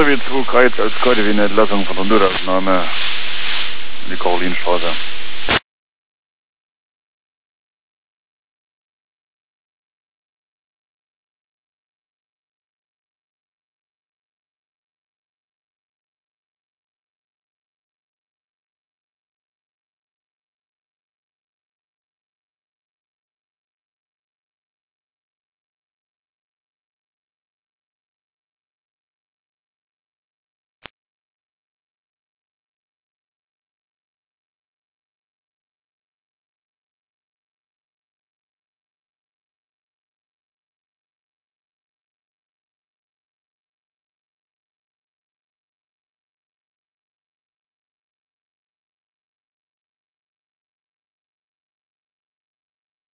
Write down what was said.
wie 2 Kreuz als Koordinatlassung von der Notaufnahme die Karolinstraße.